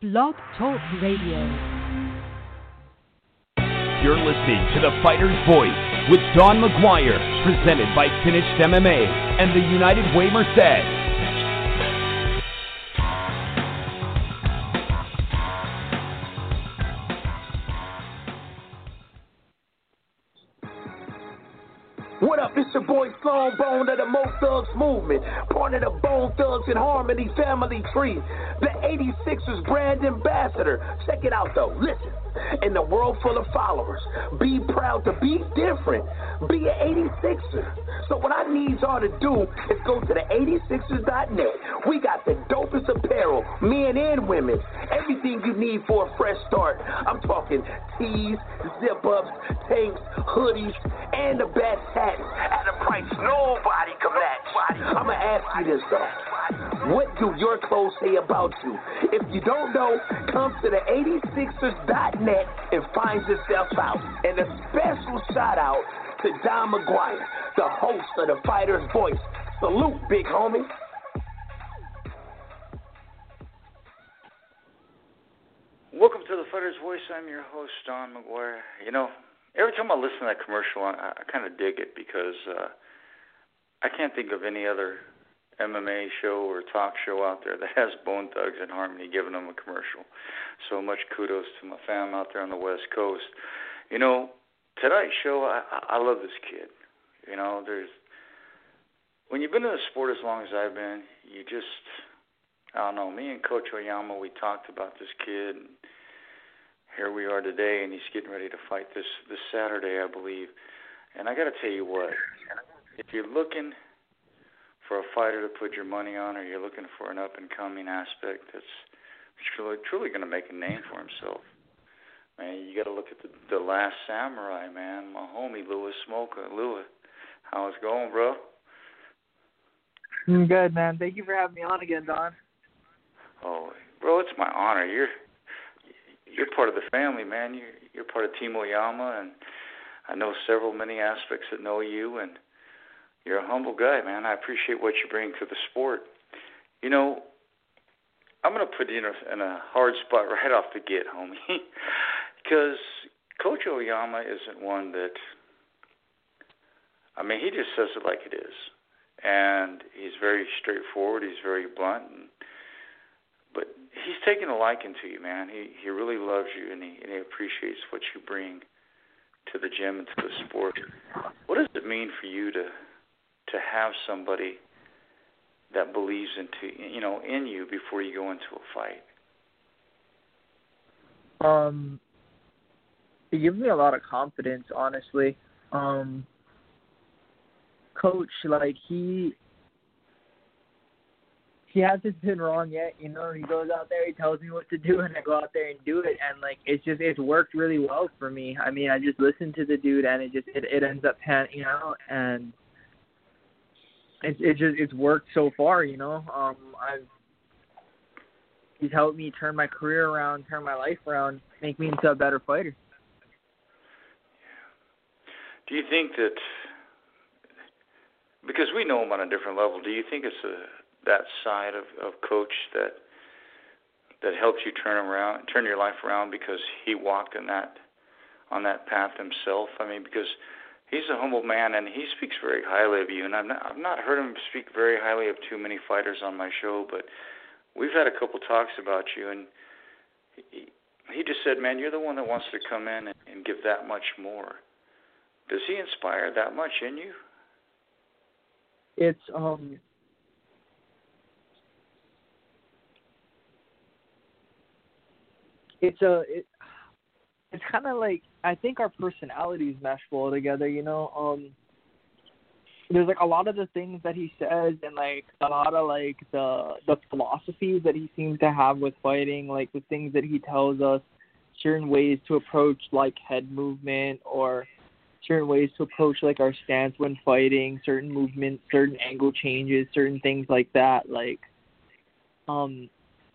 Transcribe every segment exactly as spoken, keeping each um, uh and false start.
Blog Talk Radio. You're listening to The Fighter's Voice with Don McGuire, presented by Finished M M A and the United Way Merced. What up, it's your boy Sloan Bone of the Mo Thugs Movement, part of the Bone Thugs and Harmony family tree, the eighty-sixers brand ambassador. Check it out though, listen. In the world full of followers, be proud to be different. Be an eighty-sixer. So what I need y'all to do is go to the eighty-sixers dot net. We got the dopest apparel, men and women. Everything you need for a fresh start. I'm talking tees, zip-ups, tanks, hoodies, and the best hats at a price nobody can match. I'm going to ask you this though. What do your clothes say about you? If you don't know, come to the eighty-sixers dot net and find yourself out. And a special shout out to Don McGuire, the host of The Fighter's Voice. Salute, big homie. Welcome to The Fighter's Voice. I'm your host, Don McGuire. You know, every time I listen to that commercial, I, I kind of dig it because uh, I can't think of any other M M A show or talk show out there that has Bone Thugs and Harmony giving them a commercial. So much kudos to my fam out there on the West Coast. You know, tonight's show, I, I love this kid. You know, there's when you've been in the sport as long as I've been, you just, I don't know, me and Coach Oyama, we talked about this kid, and here we are today, and he's getting ready to fight this, this Saturday, I believe. And I got to tell you what, if you're looking for a fighter to put your money on, or you're looking for an up-and-coming aspect that's truly, truly going to make a name for himself, man, you got to look at the, the Last Samurai, man, my homie Louis Smoka. Louis, how's it going, bro? I'm good, man. Thank you for having me on again, Don. Oh, bro, it's my honor. You're you're part of the family, man. You're you're part of Team Oyama, and I know several many aspects that know you, and you're a humble guy, man. I appreciate what you bring to the sport. You know, I'm going to put you in a, in a hard spot right off the get, homie, because Coach Oyama isn't one that, I mean, he just says it like it is. And he's very straightforward. He's very blunt. And, but he's taken a liking to you, man. He he really loves you, and he, and he appreciates what you bring to the gym and to the sport. What does it mean for you to to have somebody that believes into you know in you before you go into a fight? Um, it gives me a lot of confidence, honestly. Um, Coach, like he he hasn't been wrong yet. You know, he goes out there, he tells me what to do, and I go out there and do it. And like it's just it's worked really well for me. I mean, I just listen to the dude, and it just it, it ends up panning out, and It, it just it's worked so far, you know. Um, I've he's helped me turn my career around, turn my life around, make me into a better fighter. Do you think that, because we know him on a different level, do you think it's a, that side of, of Coach that that helps you turn around, turn your life around because he walked in that on that path himself? I mean, because he's a humble man, and he speaks very highly of you. And I've not, I've not heard him speak very highly of too many fighters on my show, but we've had a couple talks about you, and he, he just said, man, you're the one that wants to come in and, and give that much more. Does he inspire that much in you? It's um, it's a it, it's kind of like, I think our personalities mesh well together, you know. Um, there's like a lot of the things that he says, and like a lot of like the the philosophies that he seems to have with fighting, like the things that he tells us, certain ways to approach like head movement, or certain ways to approach like our stance when fighting, certain movements, certain angle changes, certain things like that. Like, um,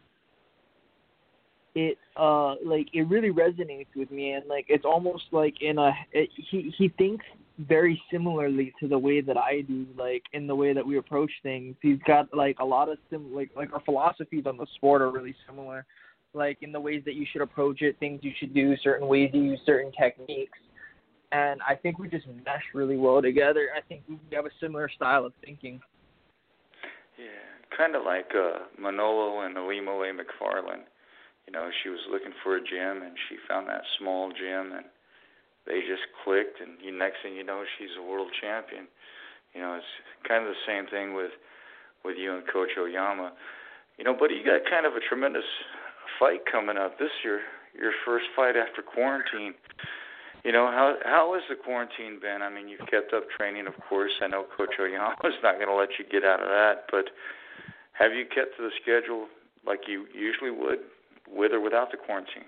it uh like it really resonates with me, and like it's almost like in a it, he he thinks very similarly to the way that I do, like in the way that we approach things. He's got like a lot of sim like like our philosophies on the sport are really similar. like in the ways that you should approach it, things you should do, certain ways you use certain techniques. And I think we just mesh really well together. I think we have a similar style of thinking. Yeah, kind of like uh, Manolo and Alimole McFarland. You know, she was looking for a gym, and she found that small gym, and they just clicked, and you, next thing you know, she's a world champion. You know, it's kind of the same thing with, with you and Coach Oyama. You know, but you got kind of a tremendous fight coming up this year, your first fight after quarantine. You know, how how has the quarantine been? I mean, you've kept up training, of course. I know Coach Oyama's not going to let you get out of that, but have you kept to the schedule like you usually would, with or without the quarantine?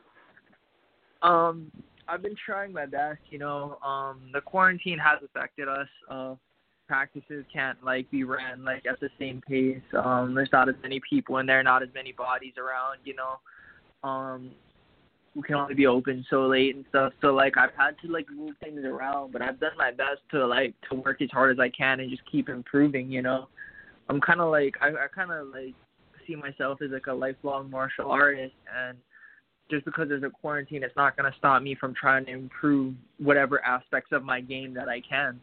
Um, I've been trying my best. You know, um, the quarantine has affected us. Uh, practices can't like be ran like at the same pace. Um, there's not as many people in there, not as many bodies around. You know, um. We can only be open so late and stuff. So, like, I've had to, like, move things around, but I've done my best to, like, to work as hard as I can and just keep improving, you know. I'm kind of, like, I, I kind of, like, see myself as, like, a lifelong martial artist, and just because there's a quarantine, it's not going to stop me from trying to improve whatever aspects of my game that I can.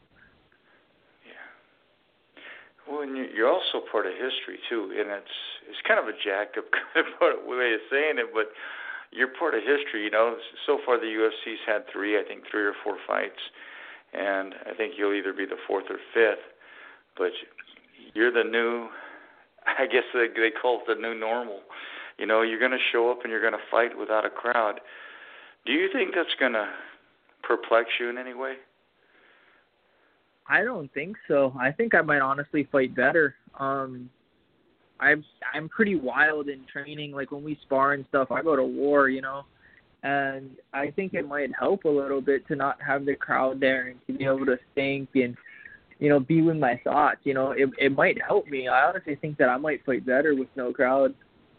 Yeah. Well, and you're also part of history, too, and it's it's kind of a jacked-up kind of way of saying it, but you're part of history, you know. So far the U F C's had three, I think three or four fights, and I think you'll either be the fourth or fifth. But you're the new, I guess they, they call it the new normal. You know, you're going to show up and you're going to fight without a crowd. Do you think that's going to perplex you in any way? I don't think so. I think I might honestly fight better. Um, I'm I'm pretty wild in training. Like when we spar and stuff, I go to war, you know. And I think it might help a little bit to not have the crowd there and to be able to think and, you know, be with my thoughts. You know, it it might help me. I honestly think that I might fight better with no crowd.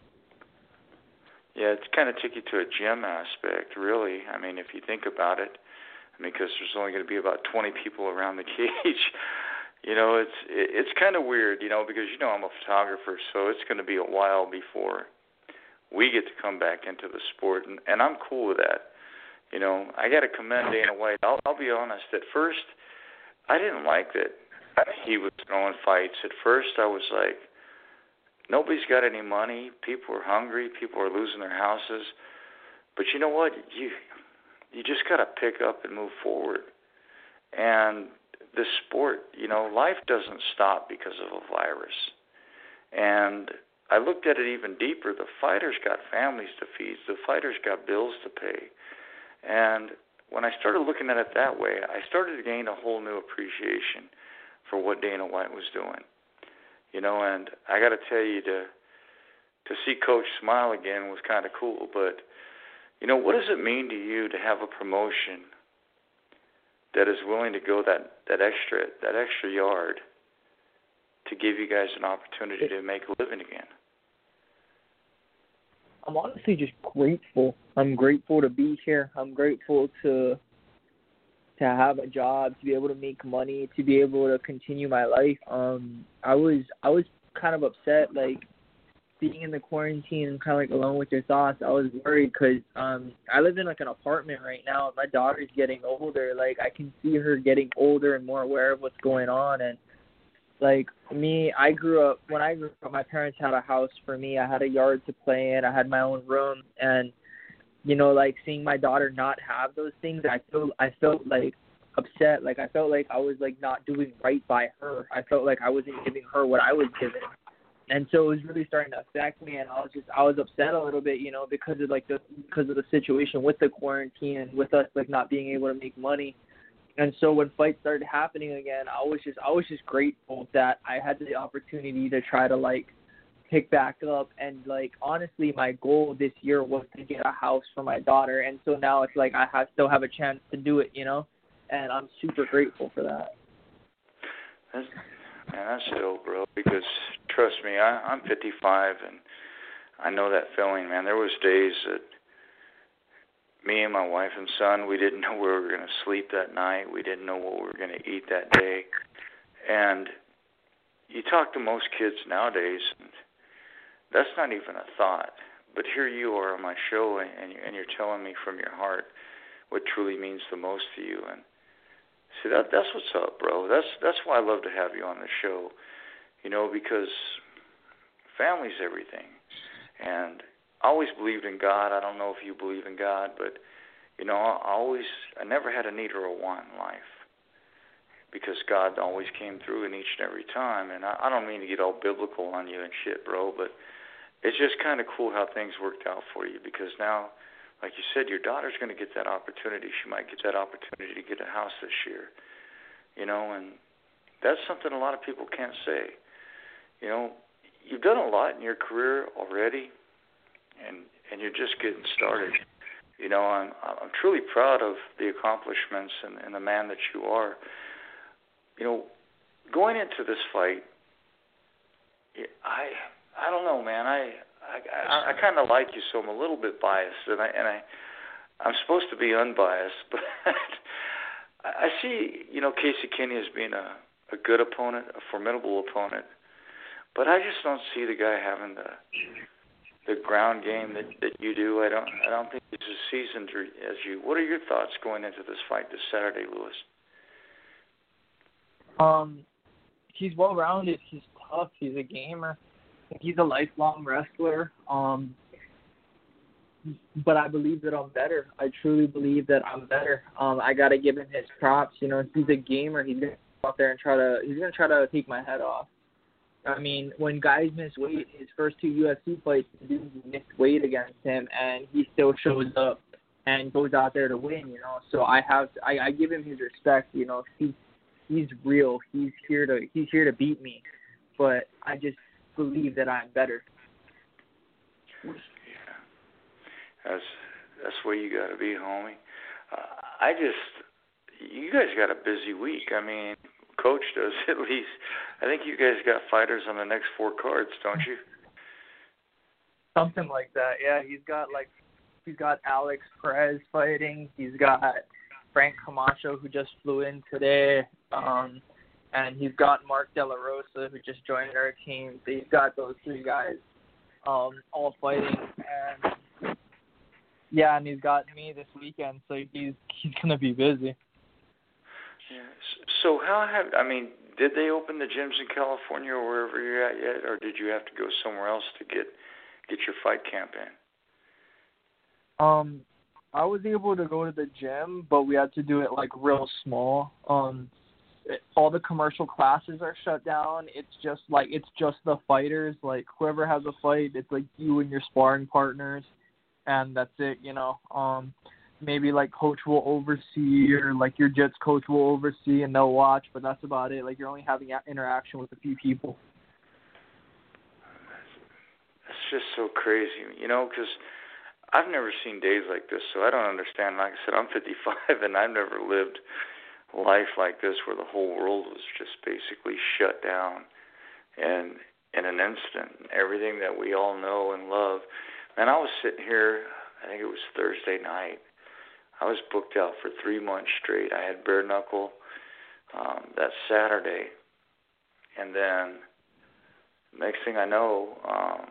Yeah, it's kind of took you to a gym aspect, really. I mean, if you think about it, I mean, because there's only going to be about twenty people around the cage. You know, it's it's kind of weird, you know, because, you know, I'm a photographer, so it's going to be a while before we get to come back into the sport, and, and I'm cool with that. You know, I got to commend Dana White. I'll, I'll be honest. At first, I didn't like that he was throwing fights. At first, I was like, nobody's got any money. People are hungry. People are losing their houses. But you know what? You you just got to pick up and move forward. And this sport, you know, life doesn't stop because of a virus. And I looked at it even deeper. The fighters got families to feed. The fighters got bills to pay. And when I started looking at it that way, I started to gain a whole new appreciation for what Dana White was doing. You know, and I got to tell you, to to see Coach smile again was kind of cool. But, you know, what does it mean to you to have a promotion that is willing to go that, that extra that extra yard to give you guys an opportunity to make a living again? I'm honestly just grateful. I'm grateful to be here. I'm grateful to to have a job, to be able to make money, to be able to continue my life. Um, I was I was kind of upset, like being in the quarantine and kind of like alone with your thoughts. I was worried because um, I live in like an apartment right now. And my daughter's getting older. Like I can see her getting older and more aware of what's going on. And like me, I grew up when I grew up. My parents had a house for me. I had a yard to play in. I had my own room, and you know, like seeing my daughter not have those things, I feel I felt like upset. Like I felt like I was like not doing right by her. I felt like I wasn't giving her what I was given. And so it was really starting to affect me, and I was just I was upset a little bit, you know, because of like the because of the situation with the quarantine and with us like not being able to make money. And so when fights started happening again, I was just I was just grateful that I had the opportunity to try to like pick back up. And like honestly, my goal this year was to get a house for my daughter, and so now it's like I have, still have a chance to do it, you know, and I'm super grateful for that. That's, man, that's dope, bro. Because trust me, I, I'm fifty-five, and I know that feeling, man. There was days that me and my wife and son, we didn't know where we were going to sleep that night. We didn't know what we were going to eat that day. And you talk to most kids nowadays, and that's not even a thought. but here you are on my show, and, you, and you're telling me from your heart what truly means the most to you. And see, that that's what's up, bro. That's that's why I love to have you on the show, you know, because family's everything. And I always believed in God. I don't know if you believe in God, but, you know, I always, I never had a need or a want in life because God always came through in each and every time. And I, I don't mean to get all biblical on you and shit, bro, but it's just kind of cool how things worked out for you because now, like you said, your daughter's going to get that opportunity. She might get that opportunity to get a house this year, you know, and that's something a lot of people can't say. You know, you've done a lot in your career already, and and you're just getting started. You know, I'm I'm truly proud of the accomplishments and, and the man that you are. You know, going into this fight, I I don't know, man. I I, I, I kind of like you, so I'm a little bit biased, and I and I I'm supposed to be unbiased, but I see, you know, Casey Kenney as being a, a good opponent, a formidable opponent. But I just don't see the guy having the the ground game that, that you do. I don't I don't think he's as seasoned as you. What are your thoughts going into this fight this Saturday, Lewis? Um, he's well rounded. He's tough. He's a gamer. He's a lifelong wrestler. Um, but I believe that I'm better. I truly believe that I'm better. Um, I gotta give him his props. You know, he's a gamer. He's gonna go out there and try to. He's gonna try to take my head off. I mean, when guys miss weight, his first two U F C fights, dudes missed weight against him, and he still shows up and goes out there to win, you know. So I have, I, I give him his respect, you know. He's he's real. He's here to he's here to beat me, but I just believe that I'm better. Yeah, that's that's where you got to be, homie. Uh, I just, you guys got a busy week. I mean. Coach does at least. I think you guys got fighters on the next four cards, don't you? Something like that. Yeah, he's got like he's got Alex Perez fighting. He's got Frank Camacho who just flew in today, um, and he's got Mark De La Rosa who just joined our team. So he's got those three guys um, all fighting, and yeah, and he's got me this weekend, so he's he's gonna be busy. Yeah. So how have, I mean, did they open the gyms in California or wherever you're at yet, or did you have to go somewhere else to get get your fight camp in? Um, I was able to go to the gym, but we had to do it like real small. Um, it, all the commercial classes are shut down. It's just like it's just the fighters. Like whoever has a fight, it's like you and your sparring partners, and that's it. You know. Um. Maybe like coach will oversee or like your jits coach will oversee and they'll watch, but that's about it. Like you're only having interaction with a few people. That's just so crazy, you know, because I've never seen days like this, so I don't understand. Like I said, I'm fifty-five and I've never lived life like this where the whole world was just basically shut down and in an instant, everything that we all know and love. And I was sitting here, I think it was Thursday night. I was booked out for three months straight. I had bare knuckle um, that Saturday, and then next thing I know, um,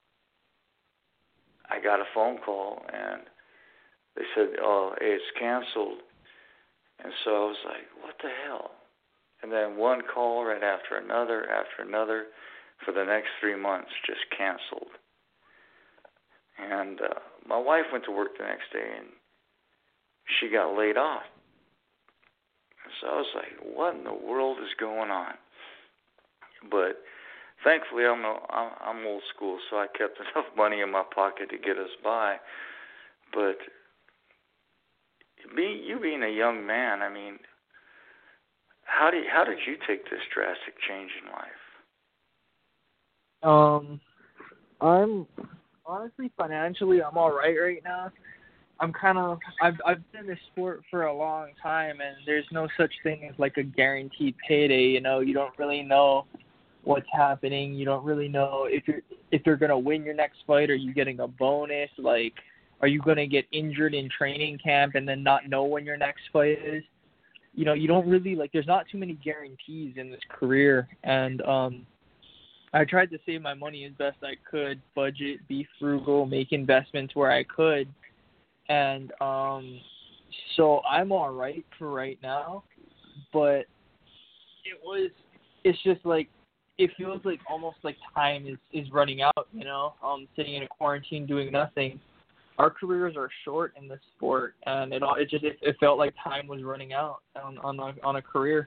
I got a phone call, and they said, "Oh, hey, it's canceled." And so I was like, "What the hell?" And then one call right after another, after another, for the next three months, just canceled. And uh, my wife went to work the next day, and she got laid off. So I was like, what in the world is going on? But thankfully, I'm, a, I'm old school, so I kept enough money in my pocket to get us by. But be, you being a young man, I mean, how did, how did you take this drastic change in life? Um, I'm honestly, financially, I'm all right right now. I'm kind of, I've I've been in this sport for a long time, and there's no such thing as like a guaranteed payday. You know, you don't really know what's happening. You don't really know if you're if you're gonna win your next fight. Are you getting a bonus? Like, are you gonna get injured in training camp and then not know when your next fight is? You know, you don't really like. There's not too many guarantees in this career, and um, I tried to save my money as best I could, budget, be frugal, make investments where I could. And um, so I'm all right for right now. But it was, it's just like, it feels like almost like time is, is running out, you know, um, sitting in a quarantine doing nothing. Our careers are short in this sport, and it all, it just, it, it felt like time was running out on, on, a, on a career.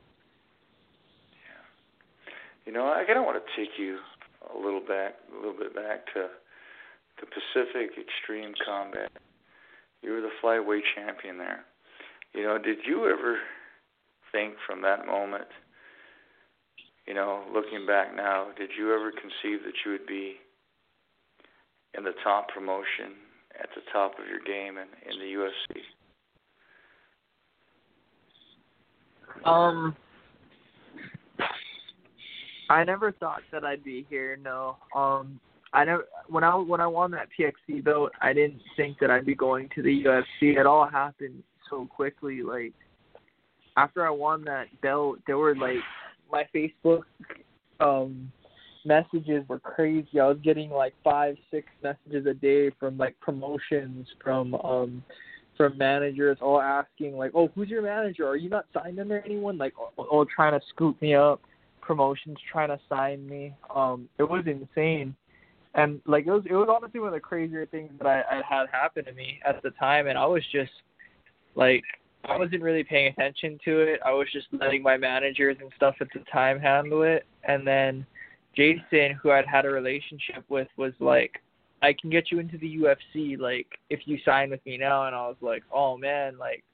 You know, I kind of want to take you a little back, a little bit back to the Pacific Extreme Combat. You were the flyweight champion there. You know, did you ever think from that moment, you know, looking back now, did you ever conceive that you would be in the top promotion, at the top of your game in, in the U F C? Um... I never thought that I'd be here. No, um, I never. When I when I won that P X C belt, I didn't think that I'd be going to the U F C. It all happened so quickly. Like after I won that belt, there were like my Facebook um, messages were crazy. I was getting like five, six messages a day from like promotions, from um, from managers, all asking like, "Oh, who's your manager? Are you not signed under anyone?" Like, all, all trying to scoop me up. Promotions trying to sign me. Um, it was insane, and like it was, it was honestly one of the crazier things that I, I had happen to me at the time. And I was just like, I wasn't really paying attention to it. I was just letting my managers and stuff at the time handle it. And then Jason, who I'd had a relationship with, was like, "I can get you into the U F C, like if you sign with me now." And I was like, "Oh man, like."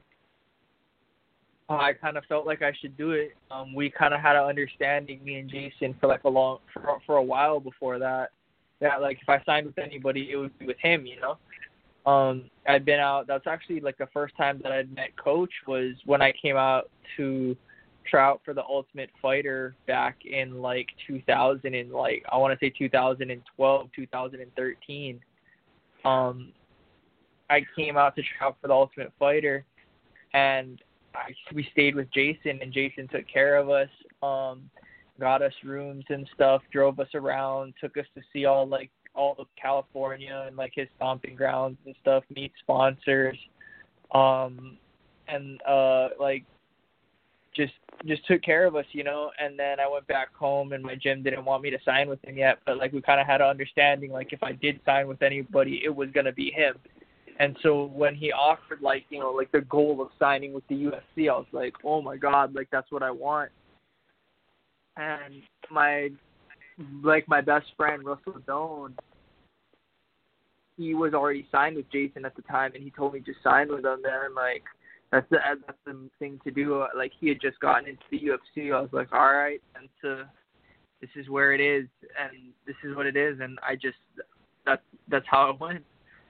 I kind of felt like I should do it. Um, we kind of had an understanding, me and Jason, for like a long, for, for a while before that, that like if I signed with anybody, it would be with him, you know. Um, I'd been out. That's actually like the first time that I'd met Coach was when I came out to try out for the Ultimate Fighter back in like two thousand and like I want to say two thousand twelve, two thousand thirteen. Um, I came out to try out for the Ultimate Fighter, and I, we stayed with Jason, and Jason took care of us, um, got us rooms and stuff, drove us around, took us to see all like all of California and like his stomping grounds and stuff, meet sponsors, um, and uh, like just just took care of us, you know. And then I went back home, and my gym didn't want me to sign with him yet, but like we kind of had an understanding, like if I did sign with anybody, it was gonna be him. And so when he offered, like, you know, like the goal of signing with the U F C, I was like, oh, my God, like, that's what I want. And my, like, my best friend, Russell Doan, he was already signed with Jason at the time, and he told me just sign with him. And, like, that's the, that's the thing to do. Like, he had just gotten into the U F C. I was like, all right, and so this is where it is, and this is what it is. And I just, that's, that's how it went.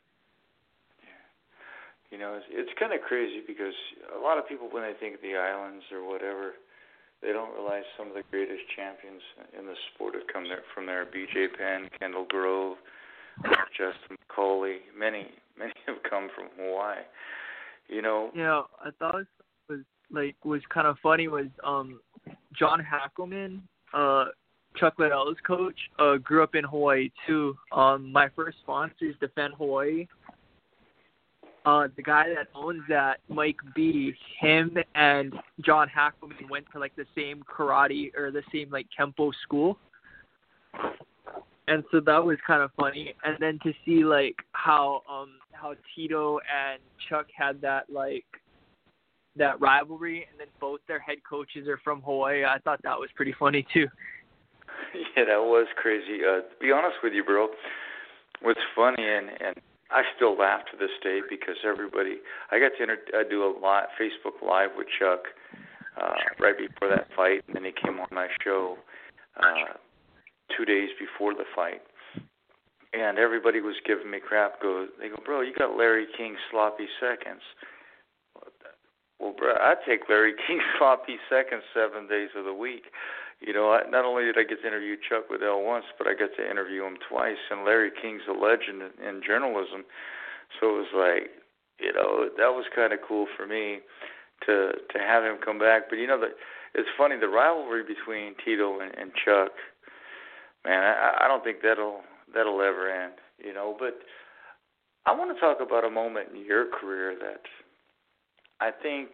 You know, it's, it's kind of crazy because a lot of people, when they think of the islands or whatever, they don't realize some of the greatest champions in the sport have come there from there. B J Penn, Kendall Grove, Justin McCauley, many, many have come from Hawaii. You know. Yeah, I thought it was like was kind of funny was um John Hackelman, uh Chuck Liddell's coach, uh grew up in Hawaii too. Um, my first sponsor is Defend Hawaii. Uh, the guy that owns that, Mike B, him and John Hackelman went to like the same karate or the same like Kempo school. And so that was kind of funny. And then to see like how um how Tito and Chuck had that like that rivalry, and then both their head coaches are from Hawaii, I thought that was pretty funny too. Yeah, that was crazy. Uh, to be honest with you, bro, what's funny and and I still laugh to this day because everybody, I got to inter- I do a lot Facebook Live with Chuck uh, right before that fight, and then he came on my show uh, two days before the fight, and everybody was giving me crap. Go, they go, bro, you got Larry King sloppy seconds. Well, bro, I take Larry King sloppy seconds seven days of the week. You know, I, not only did I get to interview Chuck Liddell once, but I got to interview him twice. And Larry King's a legend in, in journalism, so it was like, you know, that was kind of cool for me to to have him come back. But you know, the, it's funny, the rivalry between Tito and, and Chuck. man, I, I don't think that'll that'll ever end, you know. But I want to talk about a moment in your career that I think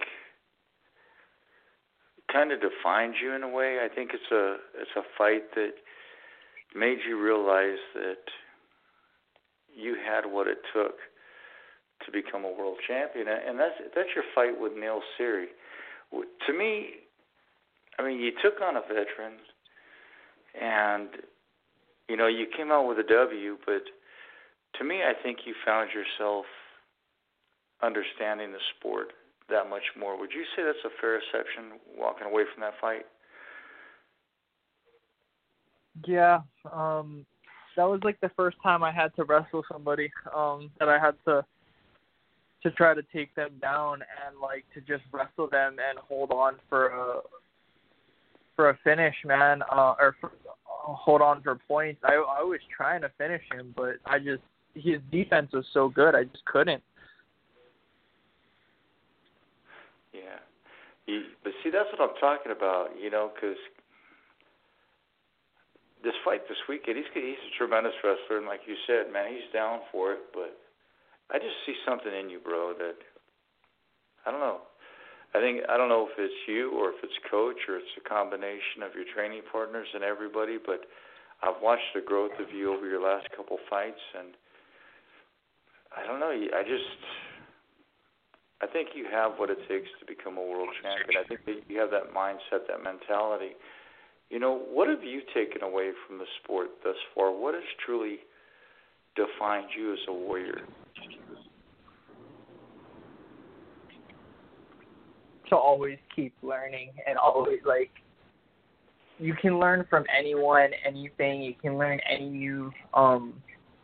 kind of defined you in a way. I think it's a it's a fight that made you realize that you had what it took to become a world champion, and that's that's your fight with Neil Seery. To me, I mean, you took on a veteran, and you know you came out with a W. But to me, I think you found yourself understanding the sport that much more. Would you say that's a fair assessment, walking away from that fight? Yeah, um, that was like the first time I had to wrestle somebody, um, that I had to to try to take them down and like to just wrestle them and hold on for a for a finish, man, uh, or for, uh, hold on for points. I I was trying to finish him, but I just his defense was so good, I just couldn't. Yeah, you, but see, that's what I'm talking about, you know, because this fight this weekend, he's he's a tremendous wrestler, and like you said, man, he's down for it. But I just see something in you, bro, that I don't know. I think I don't know if it's you or if it's coach or it's a combination of your training partners and everybody. But I've watched the growth of you over your last couple fights, and I don't know. I just I think you have what it takes to become a world champion. I think that you have that mindset, that mentality. You know, what have you taken away from the sport thus far? What has truly defined you as a warrior? To always keep learning and always, like, you can learn from anyone, anything. You can learn any new, um,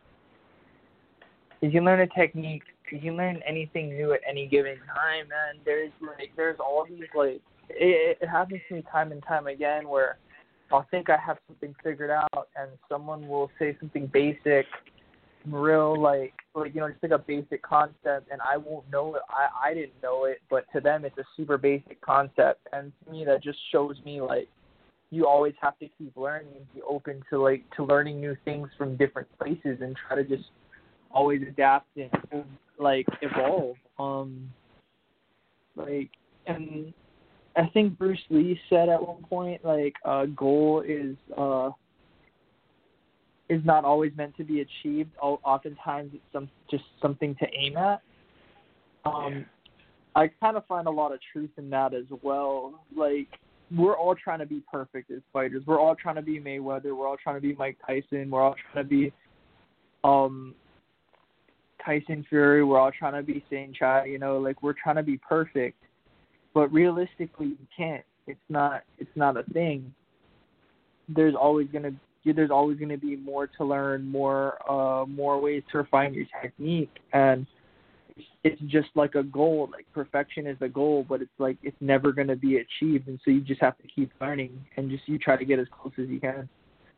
you can learn a technique. You can learn anything new at any given time, man. There's, like, there's all these, like, it, it happens to me time and time again where I'll think I have something figured out and someone will say something basic, real, like, like you know, just like a basic concept, and I won't know it. I, I didn't know it, but to them it's a super basic concept. And to me, that just shows me, like, you always have to keep learning and be open to, like, to learning new things from different places and try to just always adapt and, like, evolve. Um, like, and I think Bruce Lee said at one point, like, a goal is uh, is not always meant to be achieved. Oftentimes, it's some just something to aim at. Um, I kind of find a lot of truth in that as well. Like, we're all trying to be perfect as fighters. We're all trying to be Mayweather. We're all trying to be Mike Tyson. We're all trying to be um, Tyson Fury. We're all trying to be Saint Chai. You know, like, we're trying to be perfect. But realistically, you can't. It's not. It's not a thing. There's always gonna. There's always gonna be more to learn, more, uh, more ways to refine your technique, and it's, it's just like a goal. Like, perfection is a goal, but it's like it's never gonna be achieved, and so you just have to keep learning and just you try to get as close as you can.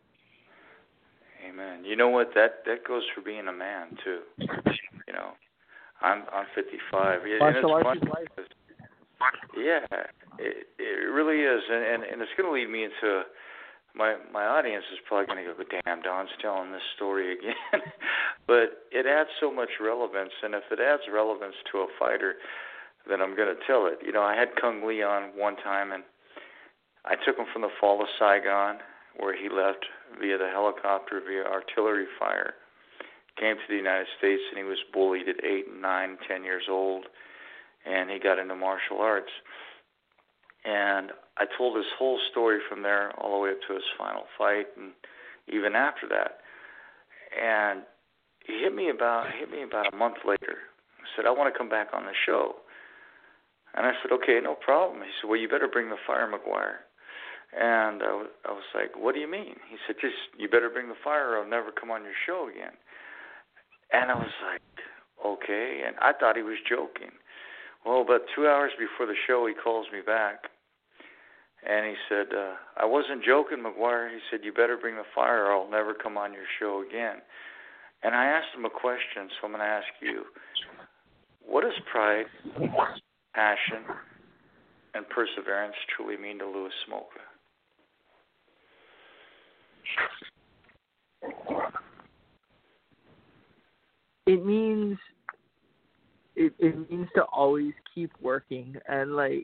Amen. You know what? That that goes for being a man too. You know, I'm I'm fifty-five. Martial arts is life. Yeah, it, it really is, and, and, and it's going to lead me into my my audience is probably going to go, damn, Don's telling this story again. But it adds so much relevance, and if it adds relevance to a fighter, then I'm going to tell it. You know, I had Kung Lee on one time, and I took him from the fall of Saigon, where he left via the helicopter, via artillery fire, came to the United States, and he was bullied at eight, nine, ten years old. And he got into martial arts. And I told his whole story from there all the way up to his final fight and even after that. And he hit me about hit me about a month later. I said, I want to come back on the show. And I said, okay, no problem. He said, well, you better bring the fire, McGuire. And I was, I was like, what do you mean? He said, just, you better bring the fire or I'll never come on your show again. And I was like, okay. And I thought he was joking. Well, about two hours before the show, he calls me back, and he said, uh, I wasn't joking, McGuire. He said, you better bring the fire or I'll never come on your show again. And I asked him a question, so I'm going to ask you, what does pride, passion, and perseverance truly mean to Louis Smolka? it means it, it means to always keep working, and like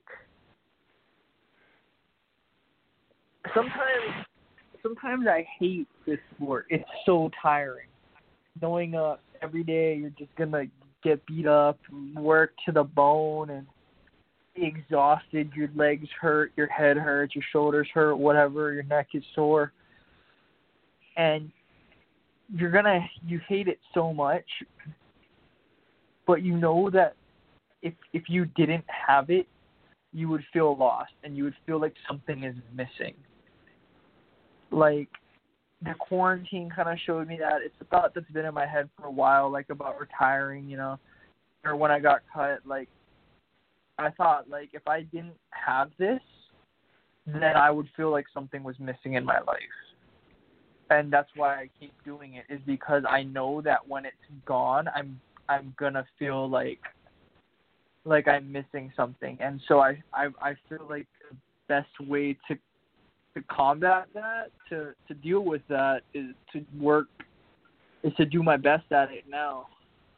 sometimes sometimes I hate this sport. It's so tiring. Knowing uh every day you're just gonna get beat up, work to the bone, and be exhausted. Your legs hurt, your head hurts, your shoulders hurt, whatever. Your neck is sore, and you're gonna you hate it so much. But you know that if if you didn't have it, you would feel lost, and you would feel like something is missing. Like, the quarantine kind of showed me that. It's a thought that's been in my head for a while, like, about retiring, you know, or when I got cut. Like, I thought, like, if I didn't have this, then I would feel like something was missing in my life. And that's why I keep doing it, is because I know that when it's gone, I'm I'm gonna feel like like I'm missing something. And so I I, I feel like the best way to to combat that, to, to deal with that, is to work, is to do my best at it now.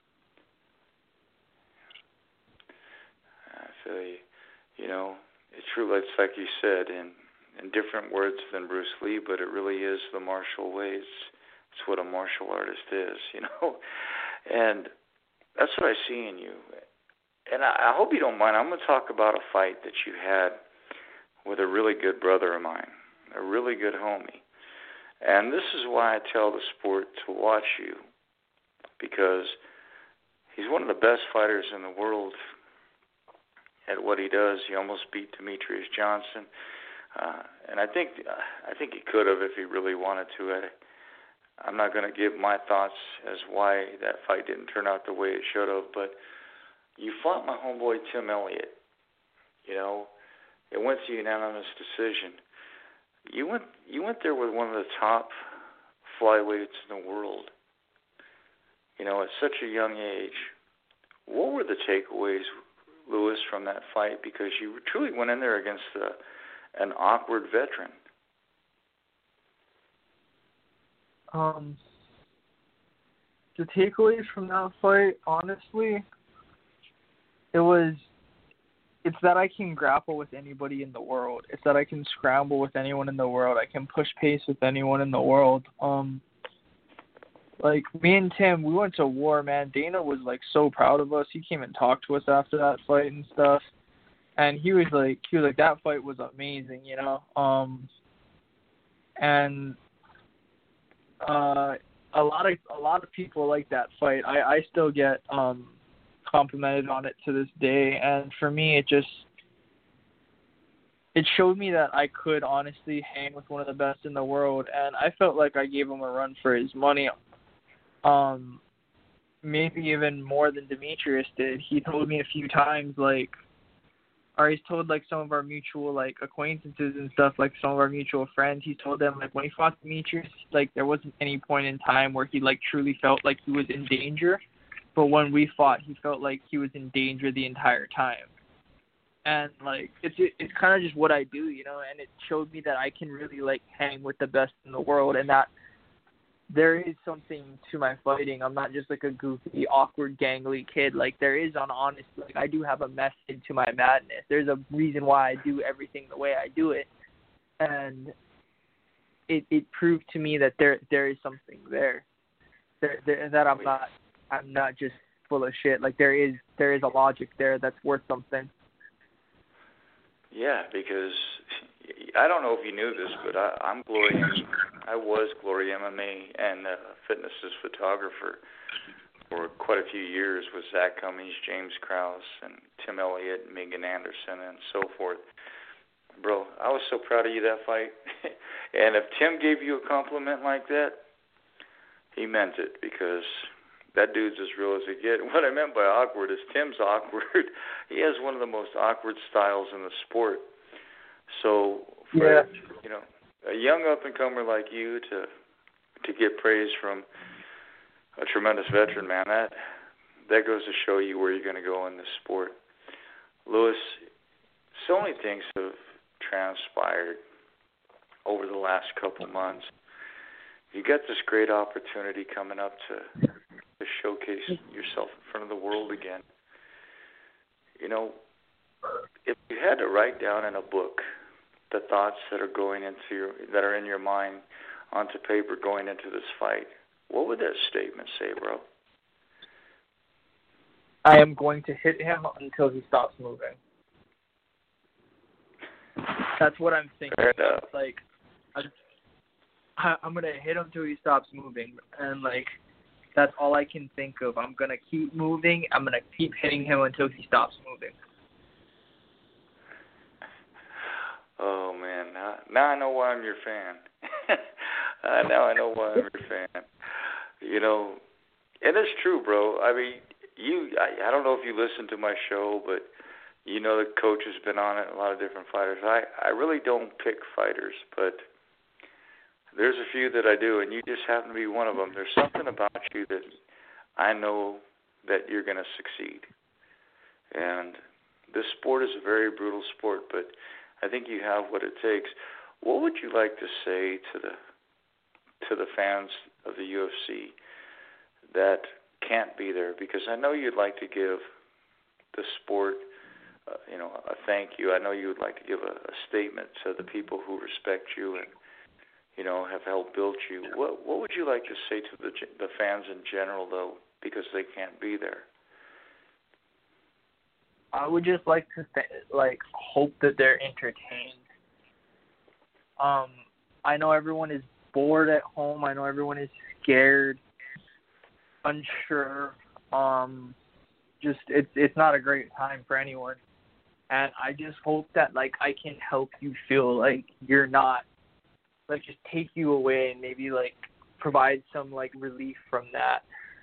I feel you. You know, it's true. It's like you said, in in different words than Bruce Lee, but it really is the martial ways. It's what a martial artist is, you know. And that's what I see in you. And I, I hope you don't mind. I'm going to talk about a fight that you had with a really good brother of mine, a really good homie. And this is why I tell the sport to watch you, because he's one of the best fighters in the world at what he does. He almost beat Demetrius Johnson. Uh, and I think I think he could have if he really wanted to. I, I'm not going to give my thoughts as why that fight didn't turn out the way it should have, but you fought my homeboy Tim Elliott. You know, it went to unanimous decision. You went you went there with one of the top flyweights in the world. You know, at such a young age. What were the takeaways, Lewis, from that fight? Because you truly went in there against a, an awkward veteran. Um, the takeaways from that fight, honestly, it was, it's that I can grapple with anybody in the world. It's that I can scramble with anyone in the world. I can push pace with anyone in the world. Um, like, me and Tim, we went to war, man. Dana was, like, so proud of us. He came and talked to us after that fight and stuff. And he was like, he was like, that fight was amazing, you know? Um, and uh, a lot of a lot of people like that fight. I, I still get um, complimented on it to this day. And for me, it just, it showed me that I could honestly hang with one of the best in the world. And I felt like I gave him a run for his money. Um, maybe even more than Demetrius did. He told me a few times, like, or he's told, like, some of our mutual, like, acquaintances and stuff, like, some of our mutual friends, he's told them, like, when he fought Demetrius, like, there wasn't any point in time where he, like, truly felt like he was in danger. But when we fought, he felt like he was in danger the entire time. And, like, it's it's kind of just what I do, you know, and it showed me that I can really, like, hang with the best in the world, and that there is something to my fighting. I'm not just like a goofy, awkward, gangly kid. Like, there is an honest, like, I do have a message to my madness. There's a reason why I do everything the way I do it. And it it proved to me that there there is something there. There, there that I'm not I'm not just full of shit. Like, there is there is a logic there that's worth something. Yeah, because I don't know if you knew this, but I, I'm Glory. I was Glory M M A and uh, Fitness's photographer for quite a few years with Zach Cummings, James Krause, and Tim Elliott, Megan Anderson, and so forth. Bro, I was so proud of you that fight. And if Tim gave you a compliment like that, he meant it, because that dude's as real as it gets. What I meant by awkward is Tim's awkward. He has one of the most awkward styles in the sport. So for, yeah. you know, a young up-and-comer like you to to get praise from a tremendous veteran, man, that that goes to show you where you're going to go in this sport. Lewis, so many things have transpired over the last couple months. You got this great opportunity coming up to to showcase yourself in front of the world again. You know, if you had to write down in a book the thoughts that are going into your, that are in your mind onto paper going into this fight, what would that statement say, bro? I am going to hit him until he stops moving. That's what I'm thinking. Fair enough. It's like, I, I'm going to hit him until he stops moving. And, like, that's all I can think of. I'm going to keep moving. I'm going to keep hitting him until he stops moving. Oh, man. Now, now I know why I'm your fan. uh, now I know why I'm your fan. You know, and it's true, bro. I mean, you. I, I don't know if you listen to my show, but you know the coach has been on it, a lot of different fighters. I, I really don't pick fighters, but there's a few that I do, and you just happen to be one of them. There's something about you that I know that you're going to succeed. And this sport is a very brutal sport, but I think you have what it takes. What would you like to say to the to the fans of the U F C that can't be there? Because I know you'd like to give the sport, uh, you know, a thank you. I know you would like to give a, a statement to the people who respect you and, you know, have helped build you. What what would you like to say to the the fans in general, though, because they can't be there? I would just like to th- like hope that they're entertained. Um, I know everyone is bored at home. I know everyone is scared, unsure. Um, just it's it's not a great time for anyone. And I just hope that like I can help you feel like you're not, like just take you away and maybe like provide some like relief from that.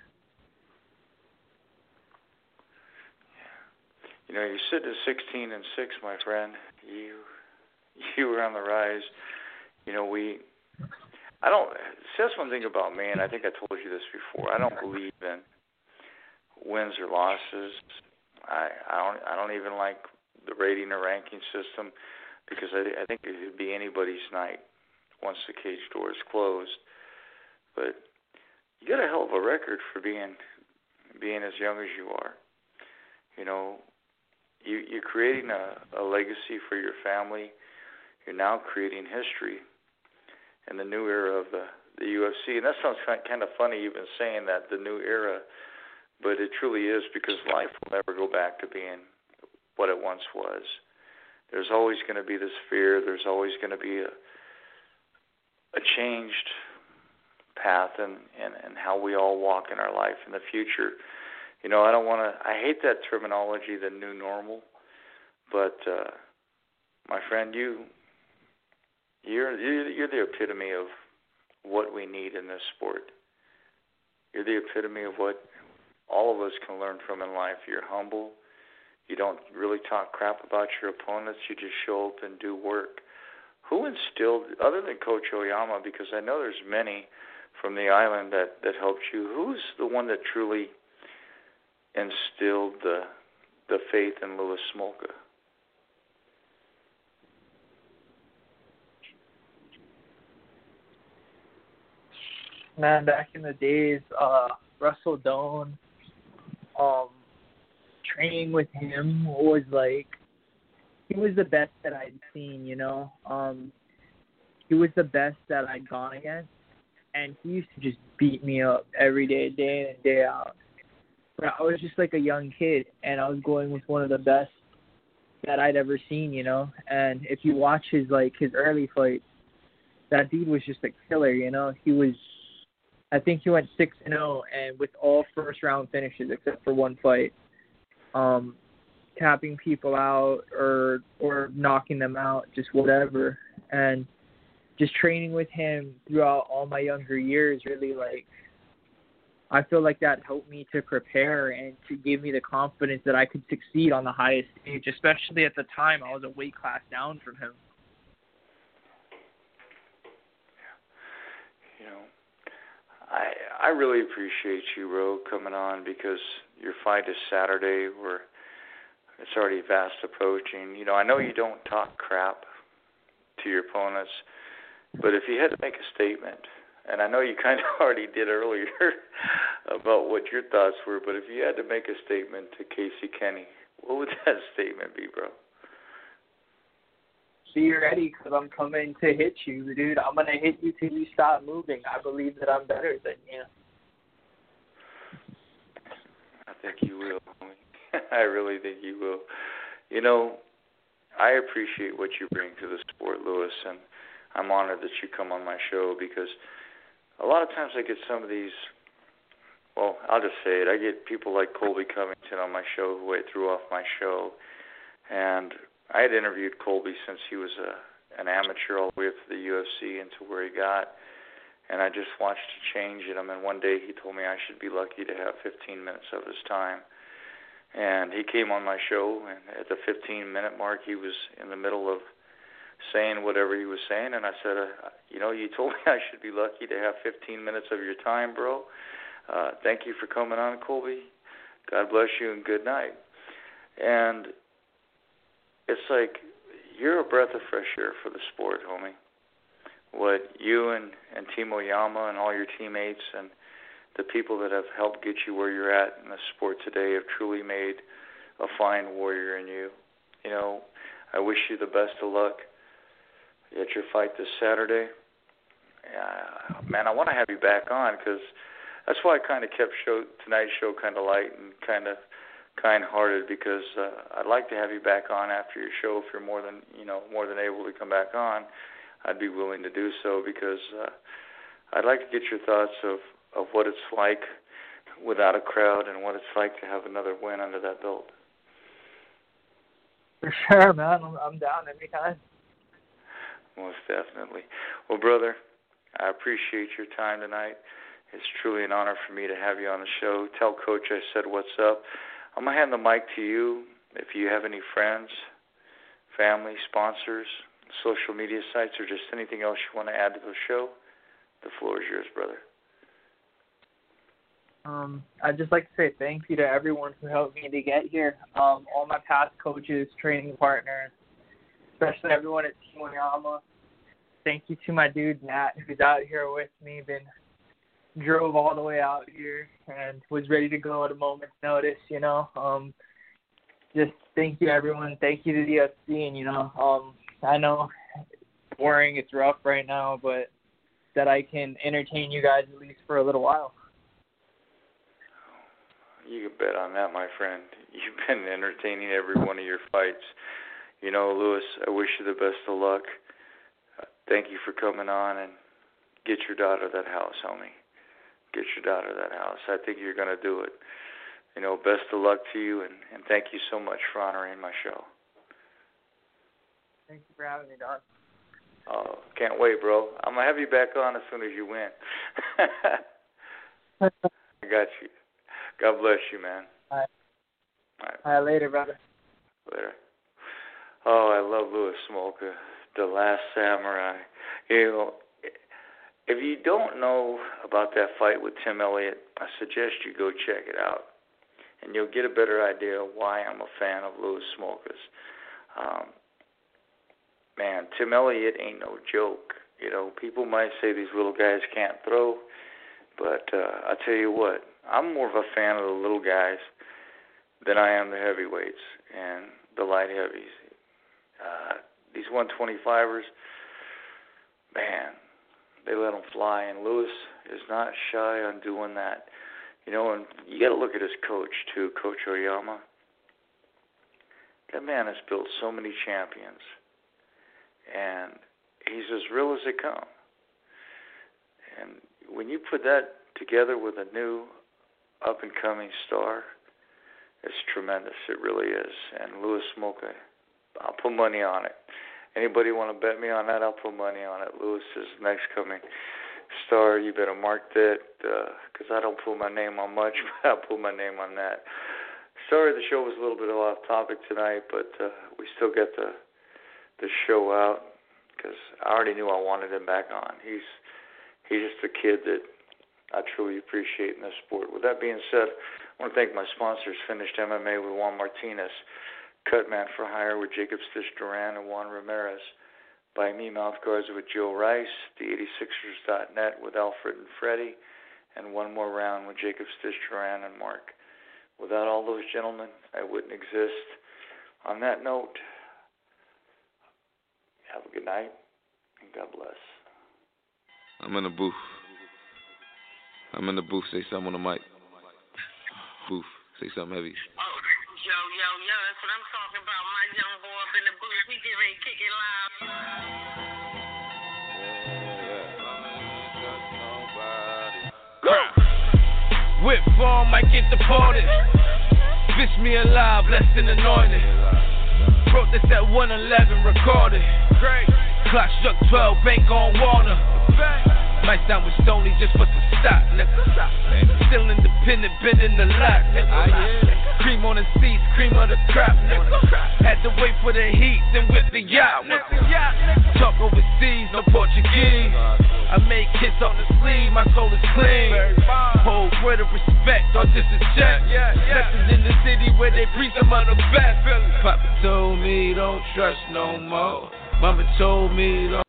You know, you're sitting at sixteen and six, my friend. You you were on the rise. You know, we. I don't. See, that's one thing about me, and I think I told you this before. I don't believe in wins or losses. I I don't I don't even like the rating or ranking system because I I think it would be anybody's night once the cage door is closed. But you got a hell of a record for being being as young as you are. You know. You, you're creating a, a legacy for your family. You're now creating history in the new era of the, the U F C. And that sounds kind of funny even saying that, the new era, but it truly is because life will never go back to being what it once was. There's always going to be this fear. There's always going to be a, a changed path in, in, in how we all walk in our life in the future. You know, I don't want to, I hate that terminology, the new normal, but uh, my friend, you, you're, you're you're the epitome of what we need in this sport. You're the epitome of what all of us can learn from in life. You're humble. You don't really talk crap about your opponents. You just show up and do work. Who instilled, other than Coach Oyama, because I know there's many from the island that, that helped you, who's the one that truly instilled the the faith in Louis Smolka? Man, back in the days, uh, Russell Doan, um, training with him was like, he was the best that I'd seen, you know. Um, he was the best that I'd gone against, and he used to just beat me up every day, day in and day out. But I was just like a young kid, and I was going with one of the best that I'd ever seen, you know. And if you watch his like his early fights, that dude was just a killer, you know. He was, I think he went six and zero, and with all first round finishes except for one fight, um, tapping people out or or knocking them out, just whatever. And just training with him throughout all my younger years really like. I feel like that helped me to prepare and to give me the confidence that I could succeed on the highest stage, especially at the time I was a weight class down from him. You know, I I really appreciate you, Ro, coming on because your fight is Saturday. Where it's already fast approaching. You know, I know you don't talk crap to your opponents, but if you had to make a statement and I know you kind of already did earlier about what your thoughts were, but if you had to make a statement to Casey Kenny, what would that statement be, bro? Be ready, because I'm coming to hit you, dude. I'm going to hit you till you stop moving. I believe that I'm better than you. I think you will, homie. I really think you will. You know, I appreciate what you bring to the sport, Lewis, and I'm honored that you come on my show, because a lot of times I get some of these, well, I'll just say it, I get people like Colby Covington on my show who I threw off my show, and I had interviewed Colby since he was a, an amateur all the way up to the U F C and to where he got, and I just watched a change in him, and one day he told me I should be lucky to have fifteen minutes of his time. And he came on my show, and at the fifteen-minute mark, he was in the middle of saying whatever he was saying, and I said, uh, you know, you told me I should be lucky to have fifteen minutes of your time, bro. Uh, thank you for coming on, Colby. God bless you, and good night. And it's like you're a breath of fresh air for the sport, homie. What you and, and Timo Yama and all your teammates and the people that have helped get you where you're at in the sport today have truly made a fine warrior in you. You know, I wish you the best of luck at your fight this Saturday. Uh, man, I want to have you back on, because that's why I kind of kept show, tonight's show kind of light and kind of kind-hearted, because uh, I'd like to have you back on after your show. If you're more than you know more than able to come back on, I'd be willing to do so, because uh, I'd like to get your thoughts of, of what it's like without a crowd and what it's like to have another win under that belt. For sure, man. I'm, I'm down every time. Most definitely. Well, brother, I appreciate your time tonight. It's truly an honor for me to have you on the show. Tell Coach I said what's up. I'm going to hand the mic to you. If you have any friends, family, sponsors, social media sites, or just anything else you want to add to the show, the floor is yours, brother. Um, I'd just like to say thank you to everyone who helped me to get here. Um, all my past coaches, training partners, especially everyone at Timo Yama. Thank you to my dude, Matt, who's out here with me, been drove all the way out here and was ready to go at a moment's notice, you know. Um, just thank you, everyone. Thank you to the U F C. And, you know, um, I know it's boring, it's rough right now, but that I can entertain you guys at least for a little while. You can bet on that, my friend. You've been entertaining every one of your fights. You know, Lewis, I wish you the best of luck. Uh, thank you for coming on, and get your daughter that house, homie. Get your daughter that house. I think you're going to do it. You know, best of luck to you, and, and thank you so much for honoring my show. Thank you for having me, Don. Oh, can't wait, bro. I'm going to have you back on as soon as you win. I got you. God bless you, man. All right. All right. All right, later, brother. Later. Oh, I love Louis Smolka, the last samurai. You know, if you don't know about that fight with Tim Elliott, I suggest you go check it out, and you'll get a better idea of why I'm a fan of Louis Smolka's. Um, man, Tim Elliott ain't no joke. You know, people might say these little guys can't throw, but uh, I tell you what, I'm more of a fan of the little guys than I am the heavyweights and the light heavies. Uh, these one twenty-fivers, man, they let them fly, and Lewis is not shy on doing that. You know, and you got to look at his coach, too, Coach Oyama. That man has built so many champions, and he's as real as they come. And when you put that together with a new up-and-coming star, it's tremendous. It really is. And Louis Smolka, I'll put money on it. Anybody want to bet me on that? I'll put money on it. Louis is next coming star. You better mark that, because uh, I don't put my name on much, but I'll put my name on that. Sorry the show was a little bit off topic tonight, but uh, we still get the the show out, because I already knew I wanted him back on. He's he's just a kid that I truly appreciate in this sport. With that being said, I want to thank my sponsors, Finished M M A with Juan Martinez, Cutman for Hire with Jacob Stitch Duran and Juan Ramirez, by me, Mouth Guards with Joe Rice, the eighty-sixers dot net with Alfred and Freddie, and one more round with Jacob Stitch, Duran, and Mark. Without all those gentlemen, I wouldn't exist. On that note, have a good night, and God bless. I'm in the booth. I'm in the booth. Say something on the mic. Booth. Say something heavy. Oh, yo, yo, yo, that's what I'm talking about. My young boy up in the booth. We get ready to kick it live. Whip form might get deported. Bitch me alive, less than anointed. Wrote this at one eleven, recorded. Clock struck twelve, bank on Warner. Might sound with Stoney just for some stock, nigga. Still independent, been in the lot, nigga. Cream on the seats, cream of the crop, nigga. Had to wait for the heat, then whip the yacht, nigga. Talk overseas, no Portuguese. I make hits on the sleeve, my soul is clean. Hold word of respect, or just a check. Lessons in the city where they preach some of the best. Papa told me don't trust no more. Mama told me don't